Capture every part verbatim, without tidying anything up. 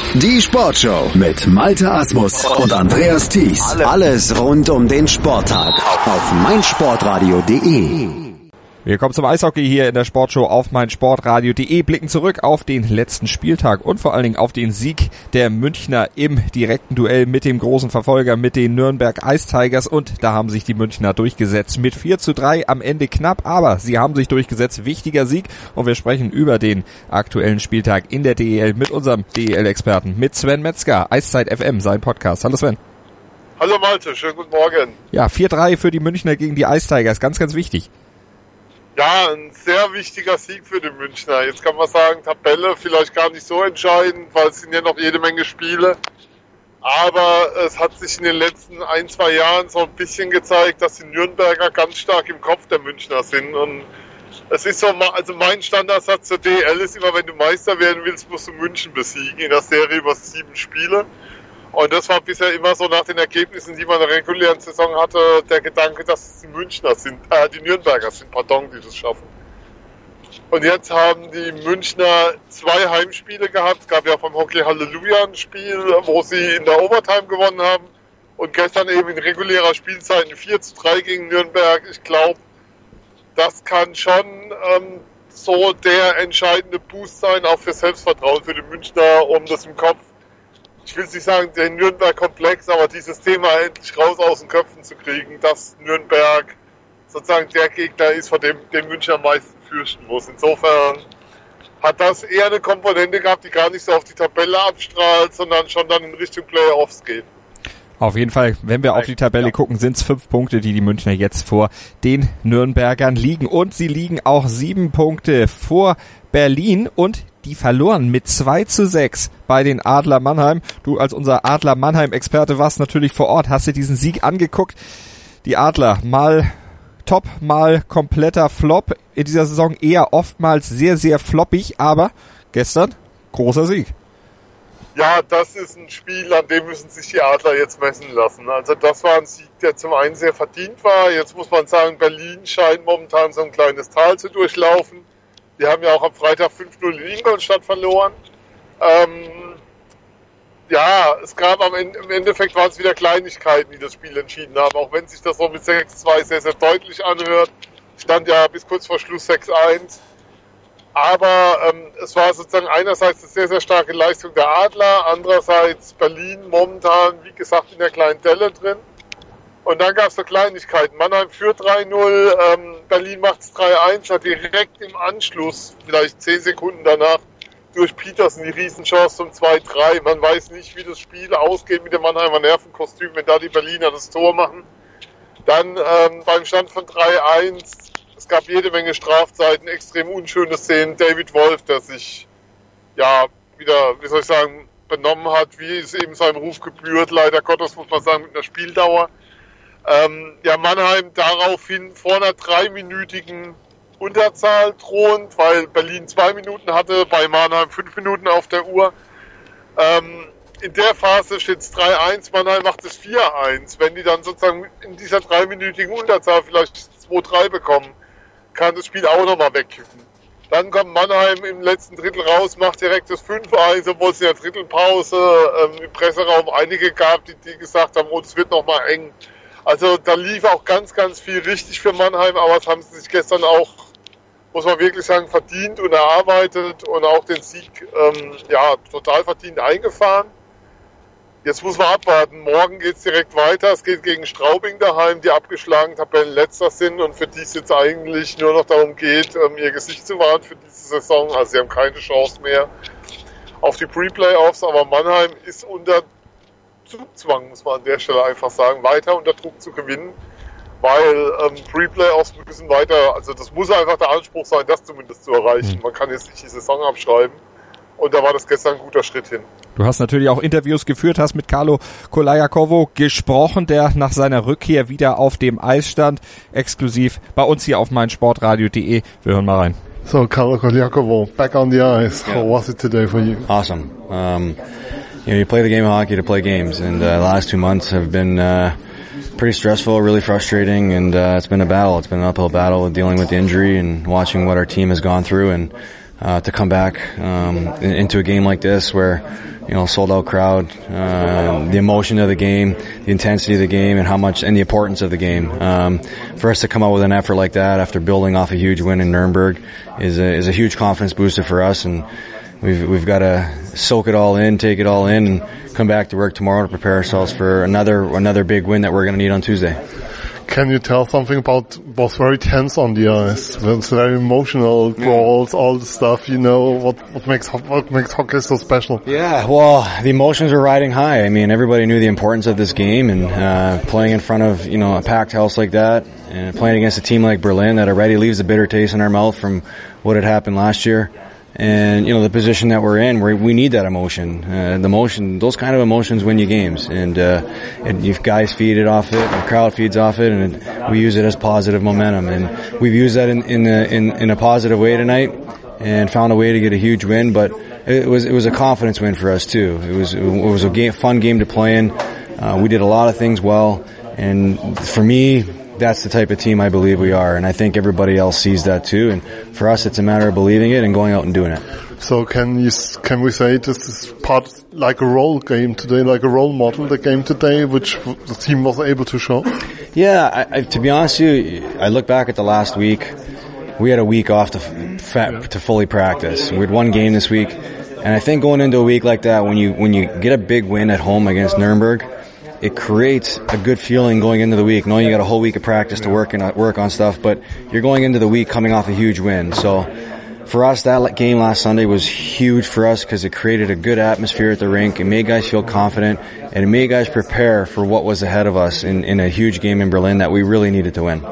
Die Sportshow mit Malte Asmus und Andreas Thies. Alles rund um den Sporttag auf meinsportradio punkt de. Wir kommen zum Eishockey hier in der Sportshow auf meinsportradio punkt de, blicken zurück auf den letzten Spieltag und vor allen Dingen auf den Sieg der Münchner im direkten Duell mit dem großen Verfolger, mit den Nürnberg Ice Tigers, und da haben sich die Münchner durchgesetzt mit vier zu drei, am Ende knapp, aber sie haben sich durchgesetzt, wichtiger Sieg, und wir sprechen über den aktuellen Spieltag in der D E L mit unserem D E L-Experten, mit Sven Metzger, Eiszeit F M, sein Podcast. Hallo Sven. Hallo Malte, schönen guten Morgen. Ja, vier drei für die Münchner gegen die Ice Tigers, ganz, ganz wichtig. Ja, ein sehr wichtiger Sieg für die Münchner. Jetzt kann man sagen, Tabelle vielleicht gar nicht so entscheidend, weil es sind ja noch jede Menge Spiele. Aber es hat sich in den letzten ein, zwei Jahren so ein bisschen gezeigt, dass die Nürnberger ganz stark im Kopf der Münchner sind. Und es ist so, also mein Standardsatz zur D L ist immer, wenn du Meister werden willst, musst du München besiegen in der Serie über sieben Spiele. Und das war bisher immer so nach den Ergebnissen, die man in der regulären Saison hatte, der Gedanke, dass es die Münchner sind, äh, die Nürnberger sind, pardon, die das schaffen. Und jetzt haben die Münchner zwei Heimspiele gehabt. Es gab ja vom Hockey Halleluja ein Spiel, wo sie in der Overtime gewonnen haben. Und gestern eben in regulärer Spielzeit ein vier zu drei gegen Nürnberg. Ich glaube, das kann schon ähm, so der entscheidende Boost sein, auch für Selbstvertrauen für die Münchner, um das im Kopf, ich will nicht sagen, den Nürnberg-Komplex, aber dieses Thema endlich raus aus den Köpfen zu kriegen, dass Nürnberg sozusagen der Gegner ist, vor dem den München am meisten fürchten muss. Insofern hat das eher eine Komponente gehabt, die gar nicht so auf die Tabelle abstrahlt, sondern schon dann in Richtung Playoffs geht. Auf jeden Fall, wenn wir auf die Tabelle ja. gucken, sind es fünf Punkte, die die Münchner jetzt vor den Nürnbergern liegen. Und sie liegen auch sieben Punkte vor Berlin, und die verloren mit zwei zu sechs bei den Adler Mannheim. Du als unser Adler Mannheim-Experte warst natürlich vor Ort, hast dir diesen Sieg angeguckt. Die Adler mal top, mal kompletter Flop. In dieser Saison eher oftmals sehr, sehr floppig, aber gestern großer Sieg. Ja, das ist ein Spiel, an dem müssen sich die Adler jetzt messen lassen. Also das war ein Sieg, der zum einen sehr verdient war. Jetzt muss man sagen, Berlin scheint momentan so ein kleines Tal zu durchlaufen. Die haben ja auch am Freitag fünf null in Ingolstadt verloren. Ähm, ja, es gab am Ende, im Endeffekt waren es wieder Kleinigkeiten, die das Spiel entschieden haben. Auch wenn sich das so mit sechs zwei sehr, sehr deutlich anhört. Stand ja bis kurz vor Schluss sechs eins. Aber ähm, es war sozusagen einerseits eine sehr, sehr starke Leistung der Adler, andererseits Berlin momentan, wie gesagt, in der kleinen Delle drin. Und dann gab es so Kleinigkeiten. Mannheim führt drei null, ähm, Berlin macht es drei eins, hat direkt im Anschluss, vielleicht zehn Sekunden danach, durch Petersen die Riesenchance zum zwei drei. Man weiß nicht, wie das Spiel ausgeht mit dem Mannheimer Nervenkostüm, wenn da die Berliner das Tor machen. Dann ähm, beim Stand von drei eins, es gab jede Menge Strafzeiten, extrem unschöne Szenen. David Wolf, der sich, ja, wieder, wie soll ich sagen, benommen hat, wie es eben seinem Ruf gebührt, leider Gottes, muss man sagen, mit einer Spieldauer. Ähm, ja, Mannheim daraufhin vor einer dreiminütigen Unterzahl drohend, weil Berlin zwei Minuten hatte, bei Mannheim fünf Minuten auf der Uhr. Ähm, in der Phase steht es drei eins, Mannheim macht es vier eins. Wenn die dann sozusagen in dieser dreiminütigen Unterzahl vielleicht zwei drei bekommen, kann das Spiel auch nochmal wegkippen. Dann kommt Mannheim im letzten Drittel raus, macht direkt das fünf eins, obwohl es in der Drittelpause ähm, im Presseraum einige gab, die, die gesagt haben, oh, es wird nochmal eng. Also da lief auch ganz, ganz viel richtig für Mannheim, aber das haben sie sich gestern auch, muss man wirklich sagen, verdient und erarbeitet und auch den Sieg ähm, ja total verdient eingefahren. Jetzt muss man abwarten. Morgen geht's direkt weiter. Es geht gegen Straubing daheim, die abgeschlagen Tabellenletzter sind und für die es jetzt eigentlich nur noch darum geht, ähm, ihr Gesicht zu wahren für diese Saison. Also sie haben keine Chance mehr auf die Pre-Playoffs, aber Mannheim ist unter Zugzwang, muss man an der Stelle einfach sagen, weiter unter Druck zu gewinnen, weil ähm, Pre-Playoffs müssen weiter, also das muss einfach der Anspruch sein, das zumindest zu erreichen. Mhm. Man kann jetzt nicht die Saison abschreiben und da war das gestern ein guter Schritt hin. Du hast natürlich auch Interviews geführt, hast mit Carlo Kolajakovo gesprochen, der nach seiner Rückkehr wieder auf dem Eis stand, exklusiv bei uns hier auf meinsportradio punkt de. Wir hören mal rein. So, Carlo Kolajakovo, back on the ice. Yeah. How was it today for you? Awesome. Um, You know, you play the game of hockey to play games, and uh, the last two months have been uh, pretty stressful, really frustrating, and uh, it's been a battle. It's been an uphill battle dealing with the injury and watching what our team has gone through, and uh, to come back um, in, into a game like this where you know, sold out crowd, uh, the emotion of the game, the intensity of the game, and how much, and the importance of the game. Um, for us to come out with an effort like that after building off a huge win in Nuremberg is a, is a huge confidence booster for us, and we've, we've got to soak it all in, take it all in, and come back to work tomorrow to prepare ourselves for another, another big win that we're going to need on Tuesday. Can you tell something about, was very tense on the ice? It was very emotional, brawls, all the stuff, you know, what, what makes, what makes hockey so special? Yeah, well, the emotions were riding high. I mean, everybody knew the importance of this game, and, uh, playing in front of, you know, a packed house like that, and playing against a team like Berlin that already leaves a bitter taste in our mouth from what had happened last year. And, you know, the position that we're in, we we need that emotion. Uh, the emotion, those kind of emotions win you games. And, uh, and you guys feed it off it, the crowd feeds off it, and it, we use it as positive momentum. And we've used that in, in a, in, in a positive way tonight and found a way to get a huge win. But it was, it was a confidence win for us too. It was, it was a game, fun game to play in. Uh, we did a lot of things well. And for me, that's the type of team I believe we are, and I think everybody else sees that too. And for us, it's a matter of believing it and going out and doing it. So can you can we say this is part like a role game today, like a role model, the game today, which the team was able to show? Yeah, I, I, to be honest with you, I look back at the last week. We had a week off to fa- to fully practice. We had one game this week, and I think going into a week like that, when you when you get a big win at home against Nuremberg, it creates a good feeling going into the week, knowing you got a whole week of practice to work and work on stuff, but you're going into the week coming off a huge win. So for us, that game last Sunday was huge for us because it created a good atmosphere at the rink. It made guys feel confident, and it made guys prepare for what was ahead of us in, in a huge game in Berlin that we really needed to win.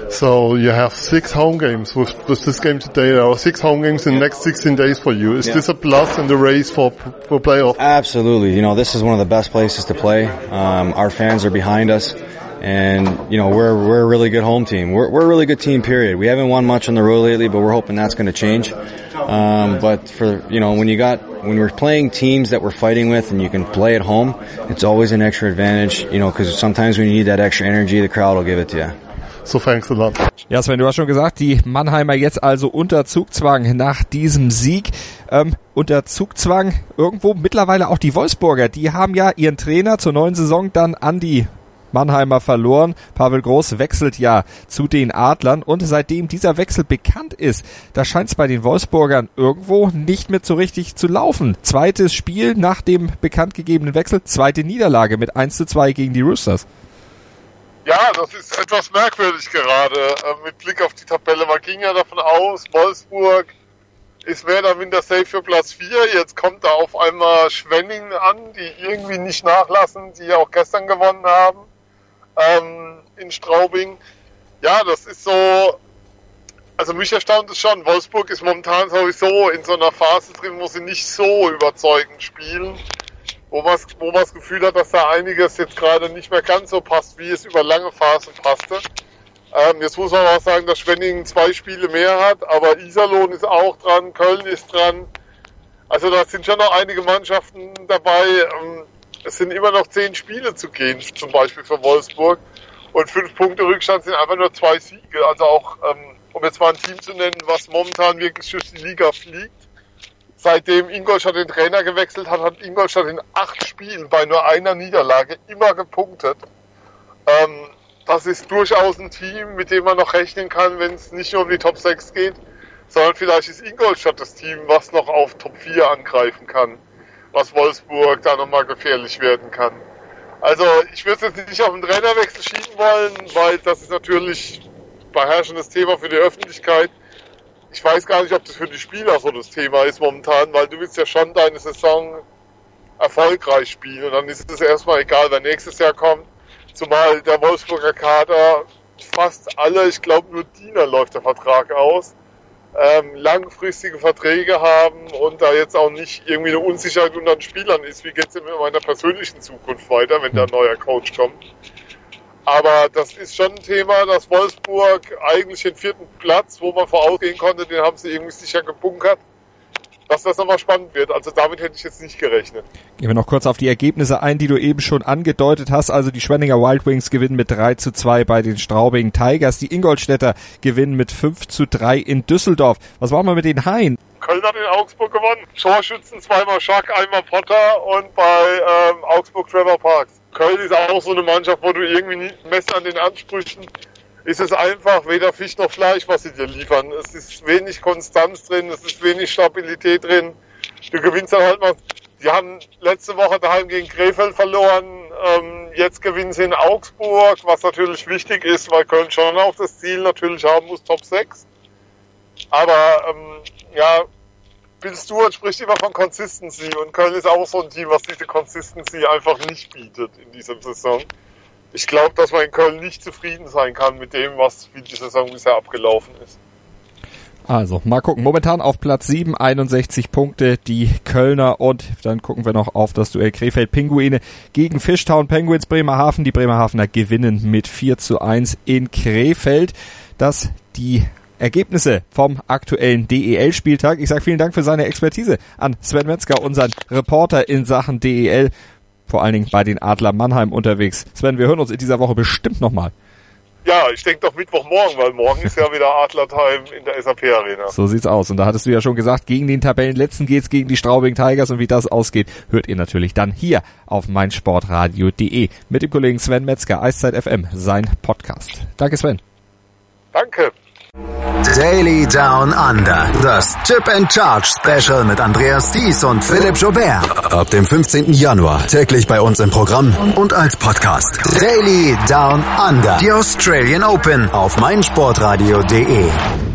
So you have six home games with, with this game today. There are six home games in the next sixteen days for you. Is yeah. this a plus in the race for for playoff? Absolutely. You know, this is one of the best places to play. Um, our fans are behind us, and you know we're we're a really good home team. We're we're a really good team. Period. We haven't won much on the road lately, but we're hoping that's going to change. Um, but for you know when you got when we're playing teams that we're fighting with, and you can play at home, it's always an extra advantage. You know, because sometimes when you need that extra energy, the crowd will give it to you. So thanks a lot. Ja, Sven, du hast schon gesagt, die Mannheimer jetzt also unter Zugzwang nach diesem Sieg. Ähm, unter Zugzwang irgendwo mittlerweile auch die Wolfsburger. Die haben ja ihren Trainer zur neuen Saison dann an die Mannheimer verloren. Pavel Groß wechselt ja zu den Adlern, und seitdem dieser Wechsel bekannt ist, da scheint es bei den Wolfsburgern irgendwo nicht mehr so richtig zu laufen. Zweites Spiel nach dem bekannt gegebenen Wechsel, zweite Niederlage mit eins zu zwei gegen die Roosters. Ja, das ist etwas merkwürdig gerade äh, mit Blick auf die Tabelle. Man ging ja davon aus, Wolfsburg ist mehr oder minder safe für Platz vier. Jetzt kommt da auf einmal Schwenningen an, die irgendwie nicht nachlassen, die ja auch gestern gewonnen haben ähm, in Straubing. Ja, das ist so, also mich erstaunt es schon. Wolfsburg ist momentan sowieso in so einer Phase drin, wo sie nicht so überzeugend spielen. Wo man, wo man das Gefühl hat, dass da einiges jetzt gerade nicht mehr ganz so passt, wie es über lange Phasen passte. Ähm, jetzt muss man auch sagen, dass Schwenningen zwei Spiele mehr hat, aber Iserlohn ist auch dran, Köln ist dran. Also da sind schon noch einige Mannschaften dabei. Ähm, es sind immer noch zehn Spiele zu gehen, zum Beispiel für Wolfsburg. Und fünf Punkte Rückstand sind einfach nur zwei Siege. Also auch, ähm, um jetzt mal ein Team zu nennen, was momentan wirklich durch die Liga fliegt. Seitdem Ingolstadt den Trainer gewechselt hat, hat Ingolstadt in acht Spielen bei nur einer Niederlage immer gepunktet. Ähm, das ist durchaus ein Team, mit dem man noch rechnen kann, wenn es nicht nur um die Top sechs geht, sondern vielleicht ist Ingolstadt das Team, was noch auf Top vier angreifen kann, was Wolfsburg da nochmal gefährlich werden kann. Also ich würde jetzt nicht auf den Trainerwechsel schieben wollen, weil das ist natürlich beherrschendes Thema für die Öffentlichkeit. Ich weiß gar nicht, ob das für die Spieler so das Thema ist momentan, weil du willst ja schon deine Saison erfolgreich spielen, und dann ist es erstmal egal, wer nächstes Jahr kommt. Zumal der Wolfsburger Kader fast alle, ich glaube nur Diener läuft der Vertrag aus, ähm, langfristige Verträge haben und da jetzt auch nicht irgendwie eine Unsicherheit unter den Spielern ist, wie geht's denn mit meiner persönlichen Zukunft weiter, wenn da ein neuer Coach kommt. Aber das ist schon ein Thema, dass Wolfsburg eigentlich den vierten Platz, wo man vorausgehen konnte, den haben sie irgendwie sicher gebunkert, dass das nochmal spannend wird. Also damit hätte ich jetzt nicht gerechnet. Gehen wir noch kurz auf die Ergebnisse ein, die du eben schon angedeutet hast. Also die Schwenninger Wild Wings gewinnen mit drei zu zwei bei den Straubing Tigers. Die Ingolstädter gewinnen mit fünf zu drei in Düsseldorf. Was machen wir mit den Haien? Köln hat in Augsburg gewonnen. Torschützen zweimal Schack, einmal Potter und bei ähm, Augsburg Trevor Parks. Köln ist auch so eine Mannschaft, wo du irgendwie nicht messt an den Ansprüchen. Ist es einfach weder Fisch noch Fleisch, was sie dir liefern. Es ist wenig Konstanz drin, es ist wenig Stabilität drin. Du gewinnst dann halt mal. Die haben letzte Woche daheim gegen Krefeld verloren. Ähm, jetzt gewinnen sie in Augsburg, was natürlich wichtig ist, weil Köln schon auch das Ziel natürlich haben muss, Top sechs. Aber ähm, ja, Bill Stewart spricht immer von Consistency und Köln ist auch so ein Team, was diese Consistency einfach nicht bietet in dieser Saison. Ich glaube, dass man in Köln nicht zufrieden sein kann mit dem, was wie die Saison bisher abgelaufen ist. Also, mal gucken. Momentan auf Platz sieben, einundsechzig Punkte, die Kölner. Und dann gucken wir noch auf das Duell Krefeld-Pinguine gegen Fishtown Penguins Bremerhaven. Die Bremerhavener gewinnen mit vier zu eins in Krefeld. Das die Ergebnisse vom aktuellen D E L-Spieltag. Ich sage vielen Dank für seine Expertise an Sven Metzger, unseren Reporter in Sachen D E L. Vor allen Dingen bei den Adler Mannheim unterwegs. Sven, wir hören uns in dieser Woche bestimmt nochmal. Ja, ich denke doch Mittwochmorgen, weil morgen ist ja wieder Adler-Time in der S A P Arena. So sieht's aus. Und da hattest du ja schon gesagt, gegen den Tabellenletzten geht's gegen die Straubing Tigers. Und wie das ausgeht, hört ihr natürlich dann hier auf meinsportradio punkt de mit dem Kollegen Sven Metzger, Eiszeit F M, sein Podcast. Danke, Sven. Danke. Daily Down Under. Das Chip and Charge Special mit Andreas Thies und Philipp Joubert. Ab dem fünfzehnten Januar täglich bei uns im Programm und als Podcast. Daily Down Under. Die Australian Open auf meinsportradio punkt de.